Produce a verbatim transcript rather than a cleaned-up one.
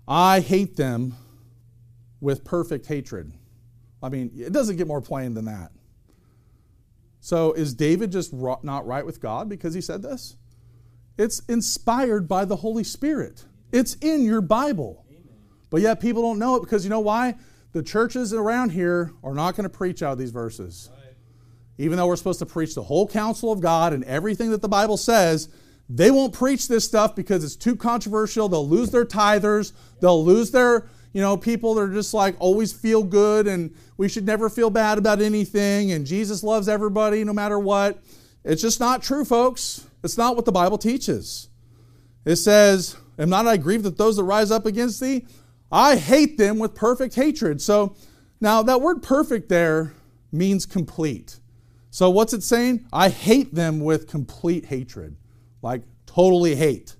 I hate them with perfect hatred. I mean, it doesn't get more plain than that. So is David just not right with God because he said this? It's inspired by the Holy Spirit. It's in your Bible. But yet people don't know it because you know why? The churches around here are not going to preach out of these verses. Even though we're supposed to preach the whole counsel of God and everything that the Bible says, they won't preach this stuff because it's too controversial. They'll lose their tithers. They'll lose their, you know, people that are just like always feel good and we should never feel bad about anything and Jesus loves everybody no matter what. It's just not true, folks. It's not what the Bible teaches. It says, am not I grieved at those that rise up against thee? I hate them with perfect hatred. So now that word perfect there means complete. So what's it saying? I hate them with complete hatred. Like totally hate.